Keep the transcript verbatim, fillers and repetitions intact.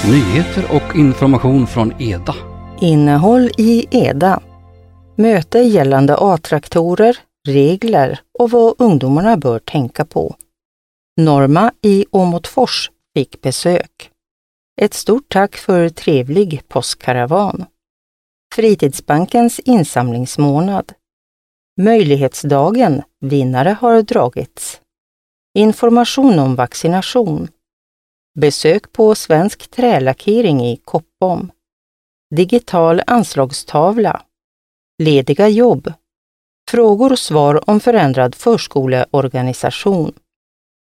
Nyheter och information från EDA. Innehåll i EDA. Möte gällande A-traktorer, regler och vad ungdomarna bör tänka på. Norma i Åmotfors fick besök. Ett stort tack för trevlig påskkaravan. Fritidsbankens insamlingsmånad. Möjlighetsdagen, vinnare har dragits. Information om vaccination. Besök på Svensk trälackering i Koppom. Digital anslagstavla. Lediga jobb. Frågor och svar om förändrad förskoleorganisation.